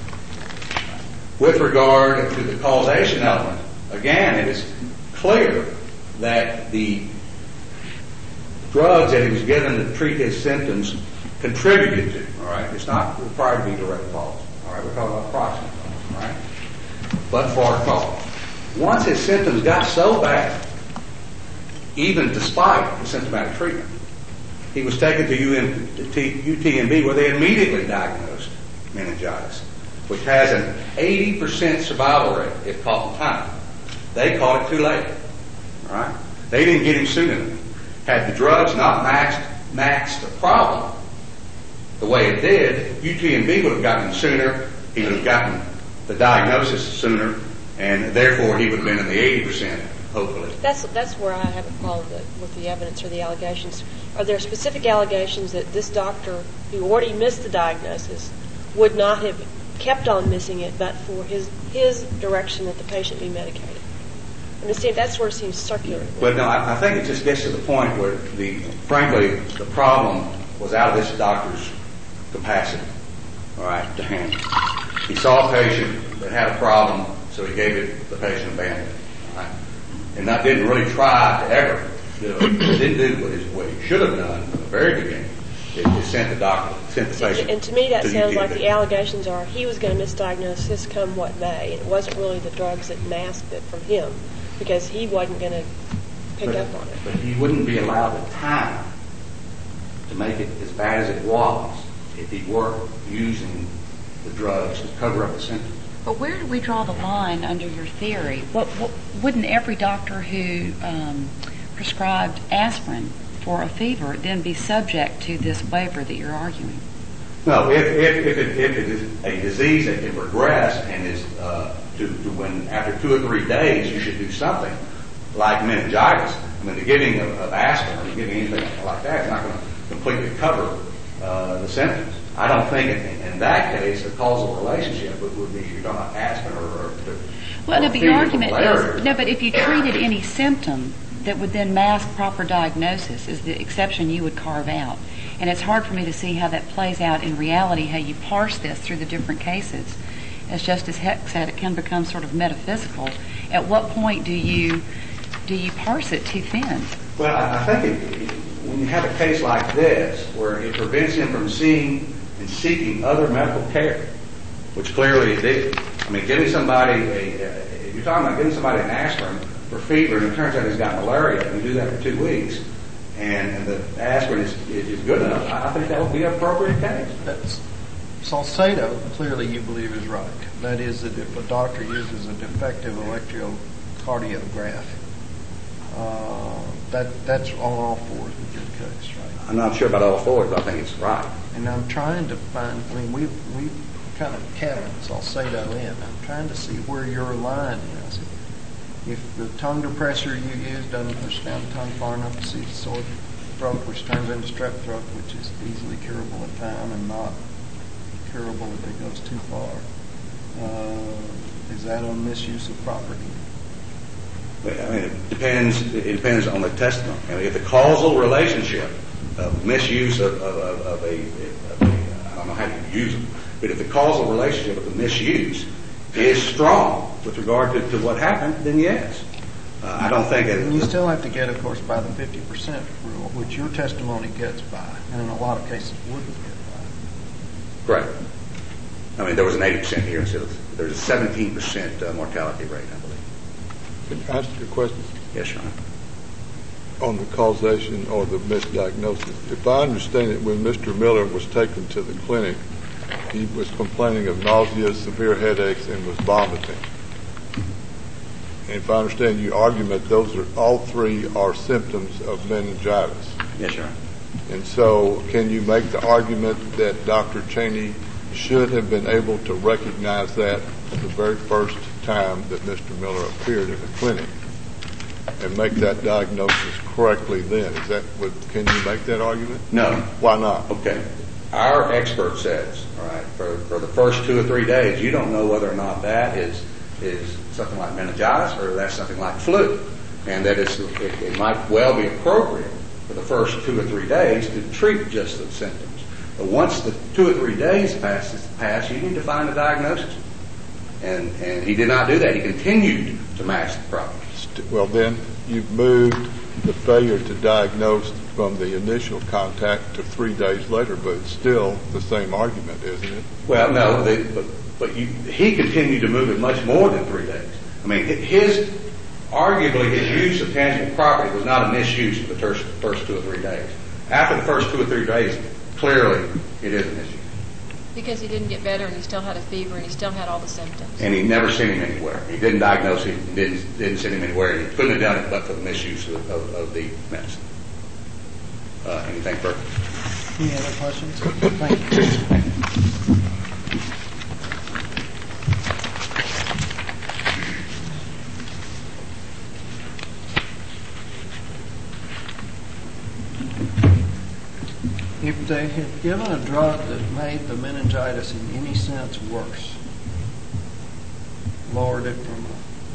With regard to the causation element, again, it is clear that the drugs that he was given to treat his symptoms contributed to. All right, it's not required to be direct cause. All right, we're talking about proximate cause. All right, but for cause. Once his symptoms got so bad, even despite the symptomatic treatment, he was taken to UTMB where they immediately diagnosed meningitis, which has an 80% survival rate if caught in time. They caught it too late. All right? They didn't get him soon enough. Had the drugs not maxed the problem the way it did, UTMB would have gotten him sooner, he would have gotten the diagnosis sooner, and therefore he would have been in the 80%, hopefully. That's where I have a problem with the evidence or the allegations. Are there specific allegations that this doctor, who already missed the diagnosis, would not have kept on missing it but for his direction that the patient be medicated? And that sort of seems circular. But no, I think it just gets to the point where, frankly, the problem was out of this doctor's capacity, all right, to handle. He saw a patient that had a problem, so he gave it the patient abandoned it, all right? And that didn't really try to ever do it. He didn't do what he should have done from the very beginning. It sent the patient. And to me that sounds like the allegations are he was going to misdiagnose this come what may, and it wasn't really the drugs that masked it from him because he wasn't going to pick up on it. But he wouldn't be allowed the time to make it as bad as it was if he weren't using the drugs to cover up the symptoms. But where do we draw the line under your theory? Wouldn't every doctor who prescribed aspirin for a fever then be subject to this waiver that you're arguing? No, if it is a disease that can progress and is when after 2 or 3 days you should do something like meningitis. I mean, the giving of aspirin or giving anything like that is not going to completely cover the symptoms. I don't think in that case the causal relationship would be if you're talking about aspirin or well, the argument is no, but if you treated any symptom that would then mask proper diagnosis is the exception you would carve out. And it's hard for me to see how that plays out in reality, how you parse this through the different cases. As Justice Heck said, it can become sort of metaphysical. At what point do you parse it too thin? Well, I think when you have a case like this where it prevents him from seeing and seeking other medical care, which clearly it did. I mean, giving somebody if you're talking about giving somebody an aspirin for fever and it turns out he's got malaria and you do that for 2 weeks and the aspirin is good enough, I think that would be an appropriate case. Salcedo, clearly you believe is right. That is that if a doctor uses a defective electrocardiograph, that's on all fours with your case, right? I'm not sure about all fours, but I think it's right. And I'm trying to find, I mean, we kind of cabin Salcedo in. I'm trying to see where your line is. If the tongue depressor you use doesn't push down the tongue far enough to see the sore throat, which turns into strep throat, which is easily curable in time and not curable if it goes too far, is that a misuse of property? I mean, it depends on the testimony. I mean, if the causal relationship of misuse of a I don't know how you use it, but if the causal relationship of the misuse is strong with regard to what happened, then yes. I don't think it... You still have to get, of course, by the 50% rule, which your testimony gets by, and in a lot of cases wouldn't get by. Correct. I mean, there was an 80% here instead of... There's a 17% mortality rate, I believe. Can I ask you a question? Yes, Your Honor. On the causation or the misdiagnosis. If I understand it, when Mr. Miller was taken to the clinic, he was complaining of nausea, severe headaches, and was vomiting. And if I understand your argument, those are all three are symptoms of meningitis. Yes, Your Honor. And so can you make the argument that Dr. Cheney should have been able to recognize that the very first time that Mr. Miller appeared in the clinic and make that diagnosis correctly then? Can you make that argument? No. Why not? Okay. Our expert says, all right, for the first 2 or 3 days, you don't know whether or not that is something like meningitis or that's something like flu. And that it might well be appropriate for the first 2 or 3 days to treat just the symptoms. But once the 2 or 3 days pass, you need to find a diagnosis. And he did not do that. He continued to mask the problem. Well, then you've moved the failure to diagnose from the initial contact to 3 days later, but it's still the same argument, isn't it? Well, no, but he continued to move it much more than 3 days. I mean, arguably his use of tangible property was not a misuse for the first 2 or 3 days. After the first 2 or 3 days, clearly it is a misuse. Because he didn't get better and he still had a fever and he still had all the symptoms. And he never sent him anywhere. He didn't diagnose him, didn't send him anywhere. He couldn't have done it but for the misuse of the medicine. Anything further? Any other questions? Thank you. If they had given a drug that made the meningitis in any sense worse, lowered it from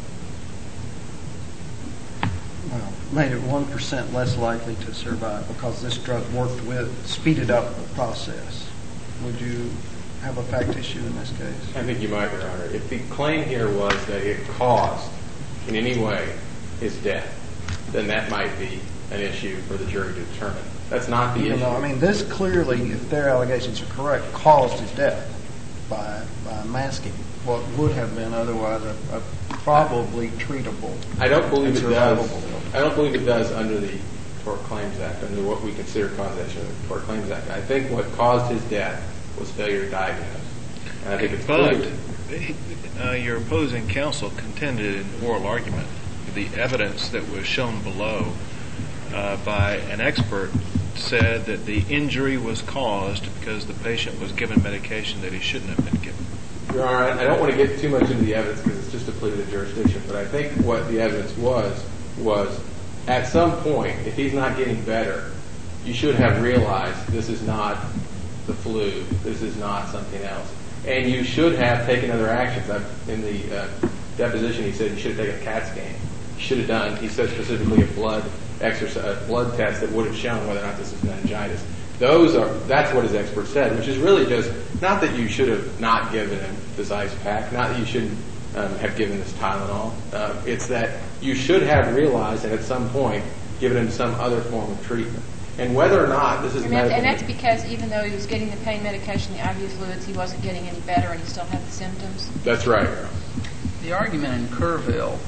made it 1% less likely to survive because this drug speeded up the process, would you have a fact issue in this case? I think you might, Your Honor. If the claim here was that it caused in any way his death, then that might be an issue for the jury to determine. That's not the issue. I mean, this clearly, if their allegations are correct, caused his death by masking what would have been otherwise a probably treatable. I don't believe it does. I don't believe it does under the Tort Claims Act, under what we consider causation of the Tort Claims Act. I think what caused his death was failure to diagnose. And I think it's clear. Your opposing counsel contended in oral argument the evidence that was shown below by an expert said that the injury was caused because the patient was given medication that he shouldn't have been given. Your Honor, I don't want to get too much into the evidence because it's just a plea to the jurisdiction, but I think what the evidence was at some point, if he's not getting better, you should have realized this is not the flu, this is not something else. And you should have taken other actions. In the deposition, he said he should have taken a CAT scan. He should have done, he said specifically, a blood test that would have shown whether or not this is meningitis. That's what his expert said, which is really just not that you should have not given him this ice pack, not that you shouldn't have given this Tylenol. It's that you should have realized and at some point given him some other form of treatment. And whether or not this is medical. And that's because even though he was getting the pain medication, the IV fluids, he wasn't getting any better and he still had the symptoms? That's right. The argument in Kerrville,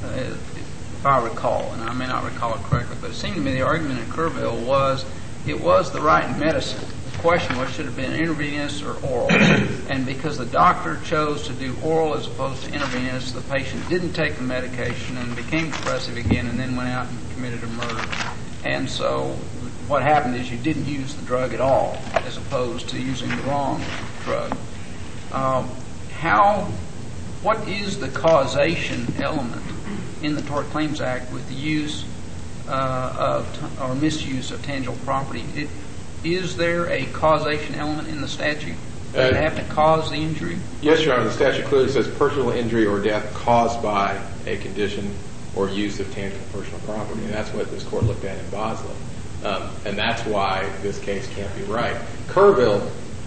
if I recall, and I may not recall it correctly, but it seemed to me the argument in Kerrville was it was the right medicine. The question was, should it have been intravenous or oral? And because the doctor chose to do oral as opposed to intravenous, the patient didn't take the medication and became depressive again and then went out and committed a murder. And so what happened is you didn't use the drug at all as opposed to using the wrong drug. What is the causation element in the Tort Claims Act with the use or misuse of tangible property? Is there a causation element in the statute? Does it have to cause the injury? Yes, Your Honor. The statute clearly says personal injury or death caused by a condition or use of tangible personal property. And that's what this court looked at in Bosley. And that's why this case can't be right. Kerrville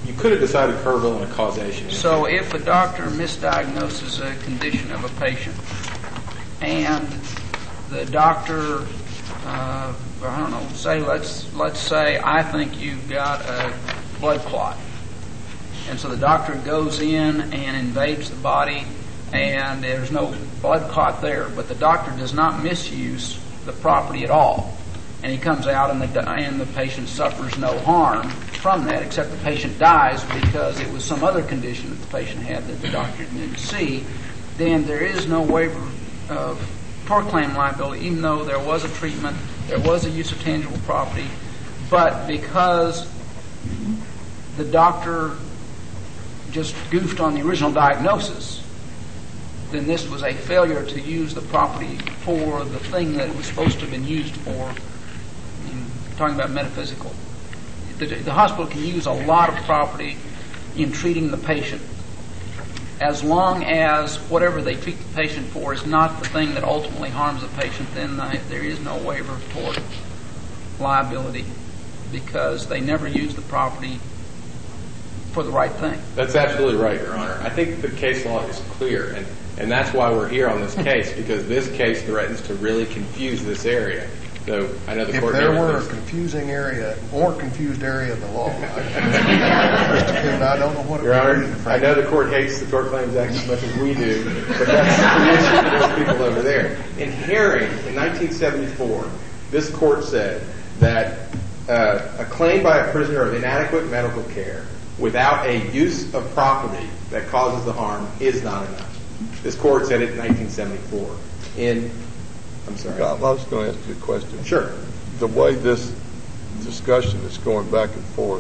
you could have decided Kerrville on a causation issue. So if a doctor misdiagnoses a condition of a patient and the doctor, I don't know, let's say I think you've got a blood clot. And so the doctor goes in and invades the body and there's no blood clot there, but the doctor does not misuse the property at all. And he comes out and the patient suffers no harm from that, except the patient dies because it was some other condition that the patient had that the doctor didn't see. Then there is no waiver of tort claim liability, even though there was a treatment, there was a use of tangible property, but because the doctor just goofed on the original diagnosis, then this was a failure to use the property for the thing that it was supposed to have been used for. Talking about metaphysical. The hospital can use a lot of property in treating the patient as long as whatever they treat the patient for is not the thing that ultimately harms the patient. Then there is no waiver of tort liability because they never use the property for the right thing. That's absolutely right, Your Honor. I think the case law is clear, and that's why we're here on this case, because this case threatens to really confuse this area. So I know the court. If there were a confusing area, more confused area of the law, Mr. Coon, I don't know what it Your would Honor, be. I know the court hates the Tort Claims Act as much as we do, but that's the issue for those people over there. In Herring, in 1974, this court said that a claim by a prisoner of inadequate medical care without a use of property that causes the harm is not enough. This court said it in 1974. I'm sorry. I was going to ask you a question. Sure. The way this discussion is going back and forth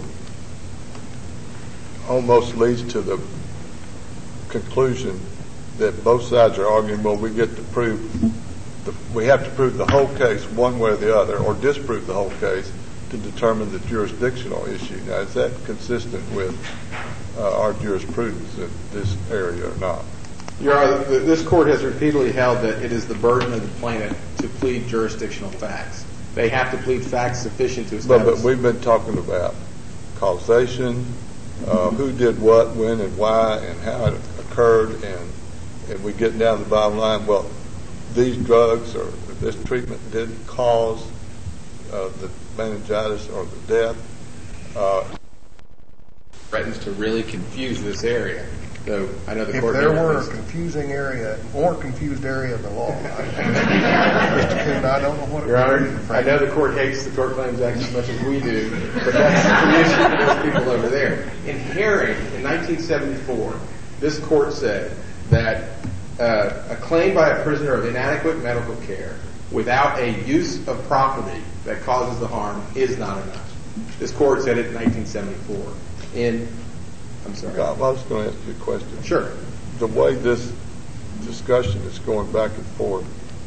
almost leads to the conclusion that both sides are arguing, well, we have to prove the whole case one way or the other, or disprove the whole case to determine the jurisdictional issue. Now, is that consistent with our jurisprudence in this area or not? Your Honor, this court has repeatedly held that it is the burden of the plaintiff to plead jurisdictional facts. They have to plead facts sufficient to establish. But we've been talking about causation, who did what, when, and why, and how it occurred, and we get down to the bottom line. Well, these drugs or this treatment didn't cause the meningitis or the death. Threatens to really confuse this area. So I know the If court. there were a confusing area, more confused area of the law, Mr. Coon, I don't know what it Your would be. Honor, I know the court hates the Tort Claims Act as much as we do, but that's the issue for those people over there. In Herring, in 1974, this court said that a claim by a prisoner of inadequate medical care without a use of property that causes the harm is not enough. This court said it in 1974. I'm sorry. I was going to ask you a question. Sure. The way this discussion is going back and forth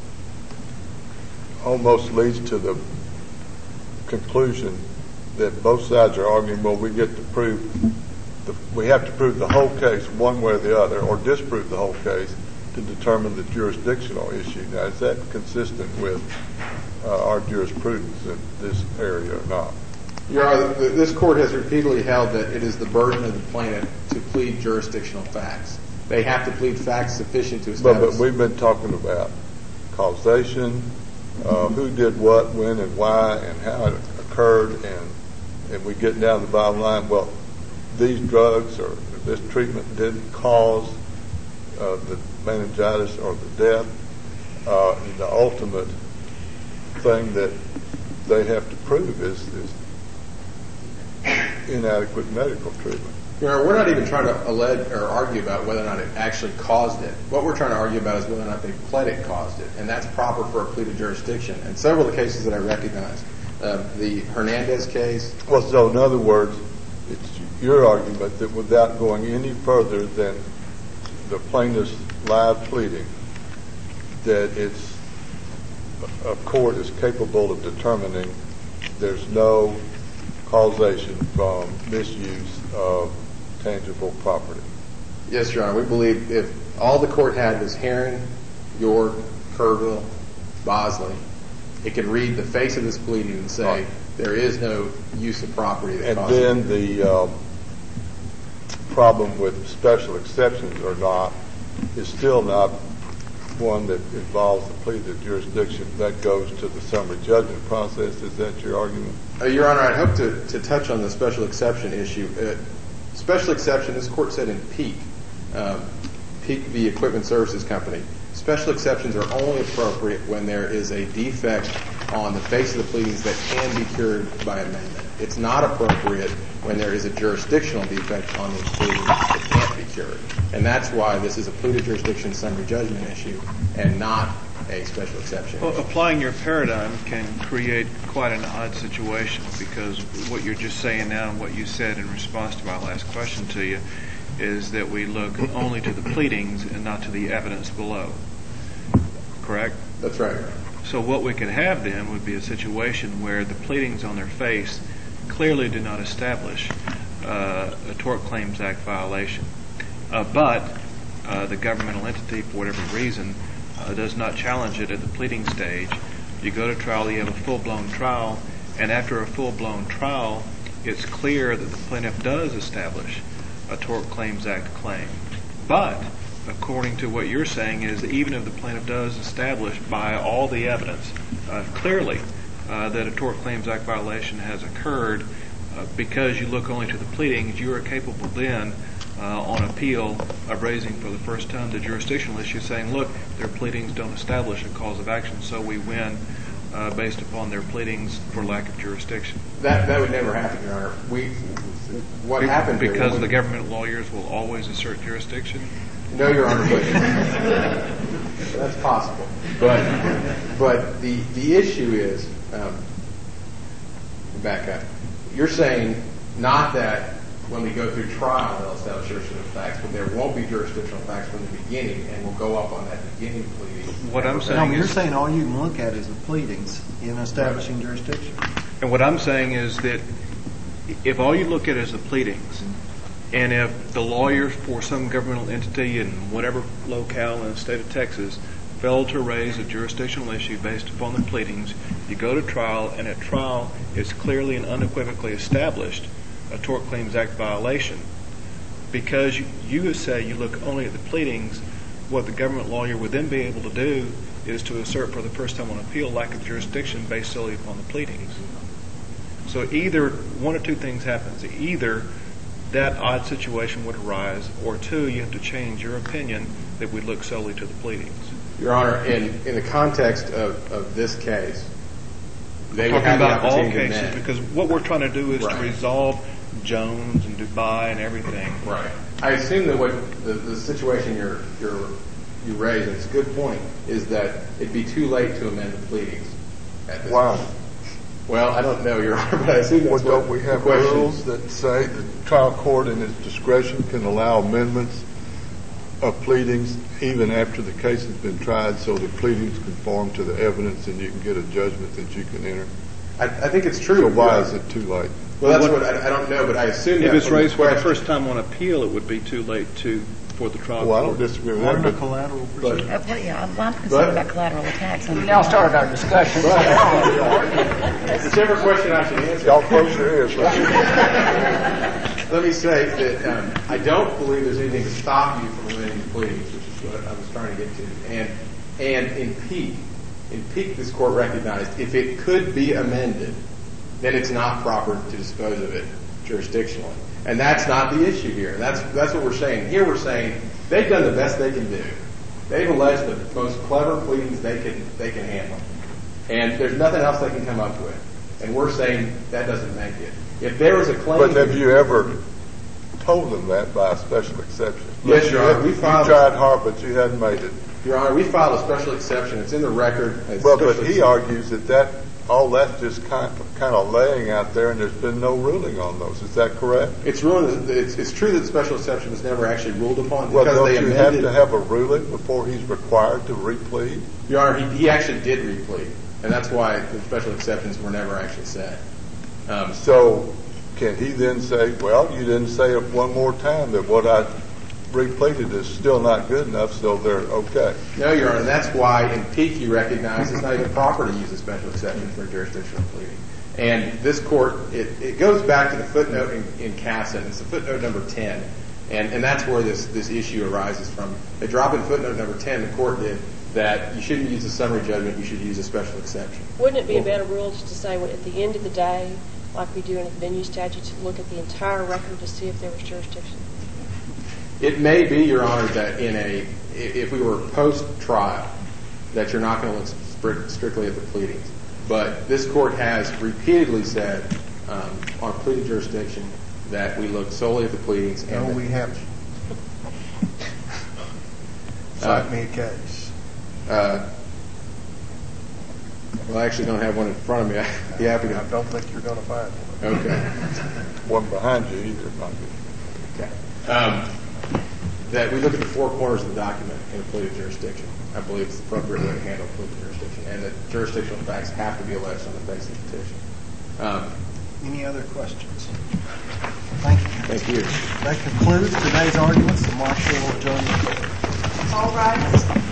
almost leads to the conclusion that both sides are arguing, well, we have to prove the whole case one way or the other, or disprove the whole case to determine the jurisdictional issue. Now, is that consistent with our jurisprudence in this area or not? Your Honor, this court has repeatedly held that it is the burden of the plaintiff to plead jurisdictional facts. They have to plead facts sufficient to establish. But we've been talking about causation, who did what, when, and why, and how it occurred, and we get down to the bottom line, well, these drugs or this treatment didn't cause the meningitis or the death. The ultimate thing that they have to prove is inadequate medical treatment. Your Honor, we're not even trying to allege or argue about whether or not it actually caused it. What we're trying to argue about is whether or not they pled it caused it, and that's proper for a plea to jurisdiction. And several of the cases that I recognize, the Hernandez case. Well, so in other words, it's your argument that without going any further than the plaintiff's live pleading, that a court is capable of determining there's no causation from misuse of tangible property. Yes, Your Honor. We believe if all the court had was Herring, York, Kerrville, Bosley, it could read the face of this pleading and say there is no use of property that caused it. And then problem with special exceptions or not is still not one that involves the plea to jurisdiction. That goes to the summary judgment process. Is that your argument? Your Honor, I'd hope to touch on the special exception issue. Special exception, this court said in Peek v. Equipment Services Company, special exceptions are only appropriate when there is a defect on the face of the pleadings that can be cured by amendment. It's not appropriate when there is a jurisdictional defect on the pleadings that can't be cured. And that's why this is a plea to jurisdiction summary judgment issue and not a special exception. Well, applying your paradigm can create quite an odd situation, because what you're just saying now and what you said in response to my last question to you is that we look only to the pleadings and not to the evidence below. Correct? That's right. So what we could have then would be a situation where the pleadings on their face clearly do not establish a Tort Claims Act violation. But the governmental entity, for whatever reason, does not challenge it at the pleading stage. You go to trial, you have a full-blown trial, and after a full-blown trial, it's clear that the plaintiff does establish a Tort Claims Act claim. But according to what you're saying is that even if the plaintiff does establish by all the evidence clearly that a Tort Claims Act violation has occurred, because you look only to the pleadings, you are capable then on appeal of raising for the first time the jurisdictional issue, saying, look, their pleadings don't establish a cause of action, so we win based upon their pleadings for lack of jurisdiction. That would never happen, Your Honor. What happened here? Because the government lawyers will always assert jurisdiction? No, Your Honor, but that's possible. But the issue is, back up. You're saying not that when we go through trial they'll establish jurisdictional facts, but there won't be jurisdictional facts from the beginning, and we'll go up on that beginning pleading. What I'm saying you're saying all you can look at is the pleadings in establishing jurisdiction. And what I'm saying is that if all you look at is the pleadings, and if the lawyers for some governmental entity in whatever locale in the state of Texas failed to raise a jurisdictional issue based upon the pleadings, you go to trial, and at trial it's clearly and unequivocally established a Tort Claims Act violation. Because you say you look only at the pleadings, what the government lawyer would then be able to do is to assert for the first time on appeal lack of jurisdiction based solely upon the pleadings. So either one or two things happens. Either that odd situation would arise, or two, you have to change your opinion that we look solely to the pleadings. Your Honor, in the context of this case, they would talking have the about all opportunity to cases, amend. because what we're trying to do is Right. to resolve Jones and Dubai and everything. Right. I assume that what the situation you raise, and it's a good point, is that it'd be too late to amend the pleadings at this Why? point. Well, I don't know, Your Honor, but I assume that's Well, what don't we have the question. rules that say the trial court in its discretion can allow amendments of pleadings even after the case has been tried, so the pleadings conform to the evidence and you can get a judgment that you can enter? I think it's true. So why is it too late? Well, that's what I don't know, but I assume If that it's from the raised for the question. first time on appeal, it would be too late for the trial Well, I court. don't disagree with What that, a but collateral But- proceeding. I'm concerned about collateral attacks. We now started our discussion. Whichever question I should answer. y'all close your ears. Let me say that I don't believe there's anything to stop you from amending the pleadings, which is what I was trying to get to. And in Peek, this court recognized if it could be amended, then it's not proper to dispose of it jurisdictionally. And that's not the issue here. That's what we're saying. Here we're saying they've done the best they can do. They've alleged the most clever pleadings they can handle. And there's nothing else they can come up with. And we're saying that doesn't make it. If there was a claim... But have you ever told them that by a special exception? Yes, Your Honor. You tried hard, but you hadn't made it. Your Honor, we filed a special exception. It's in the record. Well, but he argues that all that's just kind of laying out there, and there's been no ruling on those. Is that correct? It's true that the special exception was never actually ruled upon Well, because don't they you amended. have to have a ruling before he's required to replead? Your Honor, he actually did replead, and that's why the special exceptions were never actually set. So can he then say, well, you didn't say it one more time that what I repleaded is still not good enough, so they're okay? No, Your Honor, and that's why in Peek you recognize it's not even proper to use a special exception for a jurisdictional pleading. And this court, it goes back to the footnote in Casson. It's the footnote number 10. And that's where this issue arises from. They drop in footnote number 10, the court did, that you shouldn't use a summary judgment, you should use a special exception. Wouldn't it be a better rule just to say at the end of the day, like we do in the venue statute, to look at the entire record to see if there was jurisdiction? It may be, Your Honor, that if we were post-trial, that you're not going to look strictly at the pleadings. But this court has repeatedly said on pleading jurisdiction that we look solely at the pleadings. No, we haven't. Cite me a case. Well, I actually don't have one in front of me. I'd be happy to. I don't think you're going to find one. Okay. One behind you either, might be. Okay. That we look at the four corners of the document in a pleading jurisdiction. I believe it's the appropriate way to handle a pleading jurisdiction, and that jurisdictional facts have to be alleged on the face of the petition. Any other questions? Thank you. Thank you. That concludes today's arguments. The marshal will adjourn the court. All rise.